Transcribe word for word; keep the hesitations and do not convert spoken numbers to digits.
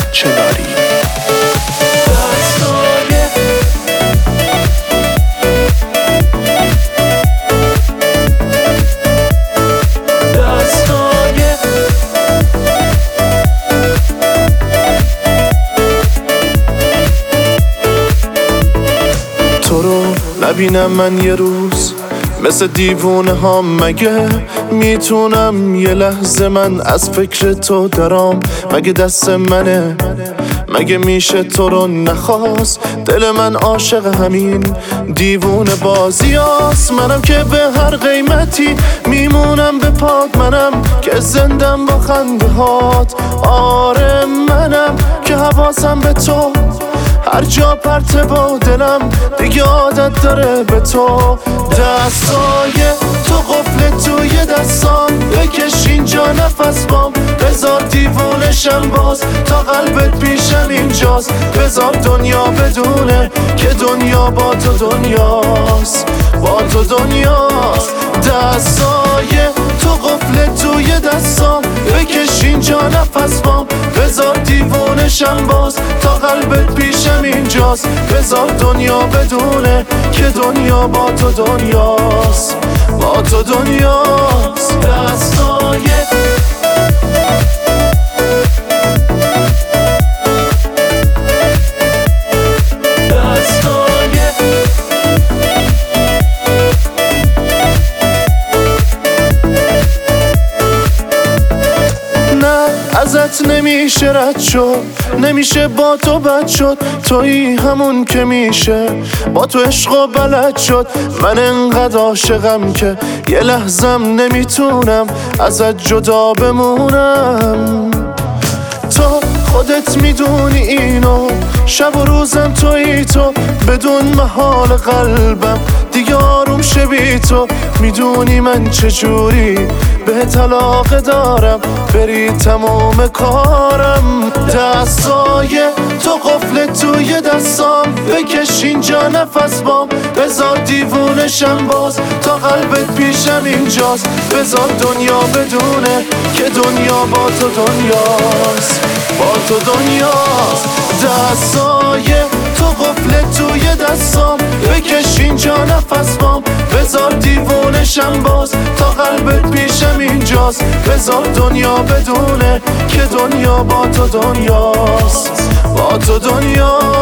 چناری. تو رو نبینم من یه روز مثل دیوونه ها، مگه میتونم یه لحظه من از فکر تو درام؟ مگه دست منه؟ مگه میشه تو رو نخواست؟ دل من عاشق همین دیوونه بازی هست. منم که به هر قیمتی میمونم به پات، منم که زندم با خنده هات. آره منم که حواسم به تو هر جا پرته با دلم دیگه عادت داره به تو. دستای تو قفل توی دستام، بکش اینجا نفس بام، بذار دیوونشم باز تا قلبت پیشم اینجاست. بذار دنیا بدونه که دنیا با تو دنیاست، با تو دنیاست. دستای تو قفل توی دستام، بکش اینجا نفس بام، بذار دیوونشم باز تا قلبت پیشم اینجاست. بذار دنیا بدونه که دنیا با تو دنیاست، با تو دنیاست. دستای ازت نمیشه رد شد، نمیشه با تو بد شد. تویی همون که میشه با تو عشق و بلد شد. من انقدر عاشقم که یه لحظم نمیتونم ازت جدا بمونم. تو خودت میدونی اینو، شب و روزم تویی تو، بدون محال قلبم دیگه آروم شه بی تو. میدونی من چجوری به طلاق دارم، بری تمام کارم. دستای تو قفل توی دستام، بکش اینجا نفس بام، بذار دیوونشم باز تا قلبت پیشم اینجاست. بذار دنیا بدونه که دنیا با تو دنیاست، با تو دنیاست. دستای تو قفل توی دستام، بکش اینجا نفس بام، بذار دیوونشم باز تا قلبت پیشم اینجاست. بذار دنیا بدونه که دنیا با تو دنیاست، با تو دنیاست.